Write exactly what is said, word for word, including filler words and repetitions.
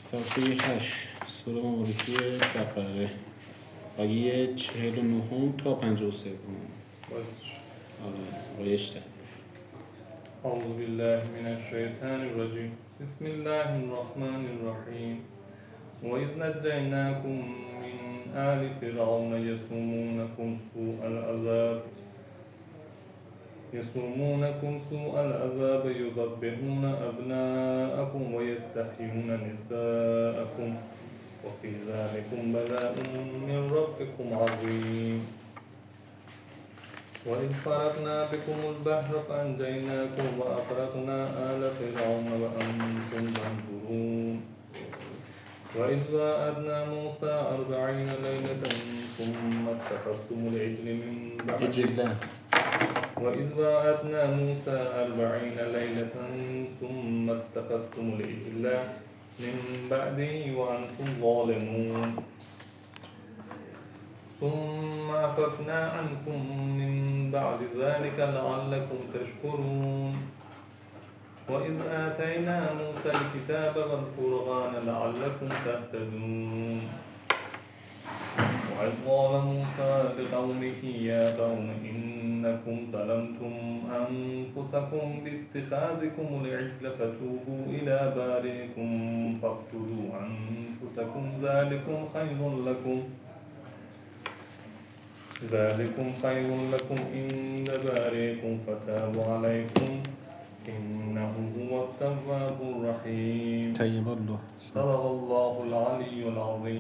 صفحه هشت سوره مبارکه بقره آیه چهل و نه تا پنجاه و سه. آره بایشتن. أعوذ بالله من الشيطان الرجيم بسم الله الرحمن الرحيم وإذ نجيناكم من آل فرعون يسومونكم سوء العذاب يسومونكم سوء العذاب يذبحون أبناءكم ويستحيون نساءكم وفي ذلكم بلاء من ربكم عظيم وإذ فرقنا بكم البحر فأنجيناكم وأغرقنا آل فرعون وأنتم تنظرون وإذ واعدنا موسى أربعين ليلة ثم اتخذتم العجل من بعده وإذ واعدنا موسى أربعين ليلة ثم اتخذتم العجل من بعده وأنتم ظالمون ثم عفونا عنكم من بعد ذلك لعلكم تشكرون وإذ آتينا موسى الكتاب والفرقان لعلكم تهتدون وإذ قال موسى لقومه يا قوم إنكم ظلمتم أنفسكم باتخاذكم العجل فتوبوا إلى بارئكم فاقتلوا أنفسكم ذلكم خير لكم ذلكم خير لكم عند بارئكم فتاب عليكم إنه هو التواب الرحيم. طيب الله صدق الله العلي العظيم.